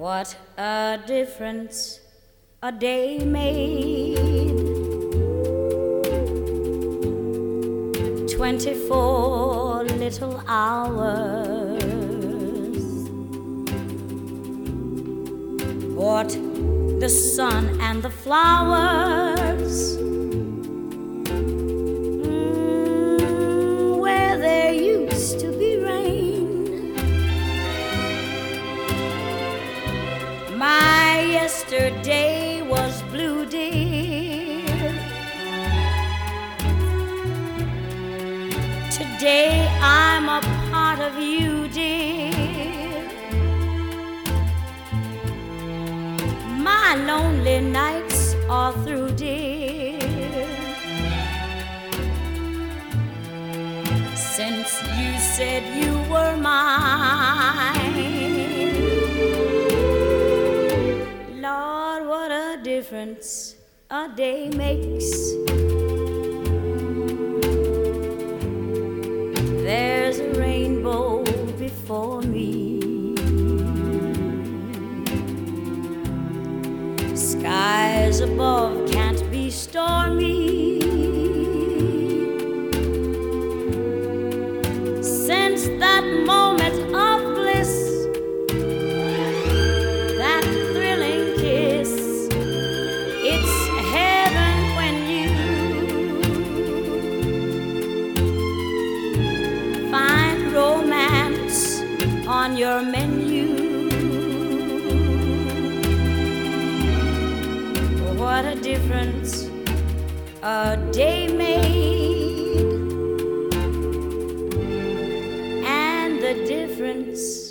What a difference a day made. 24 little hours. What the sun and the flowers. Where there used to be rain. My yesterday was blue, dear. Today I'm a part of you, dear. My lonely nights are through, dear. Since you said you were mine. Lord, what a difference a day makes. There's a rainbow before me. Skies above can't be stormy. Since that moment of bliss, that thrilling kiss, it's heaven when you find romance on your menu. What a difference a day made, and the difference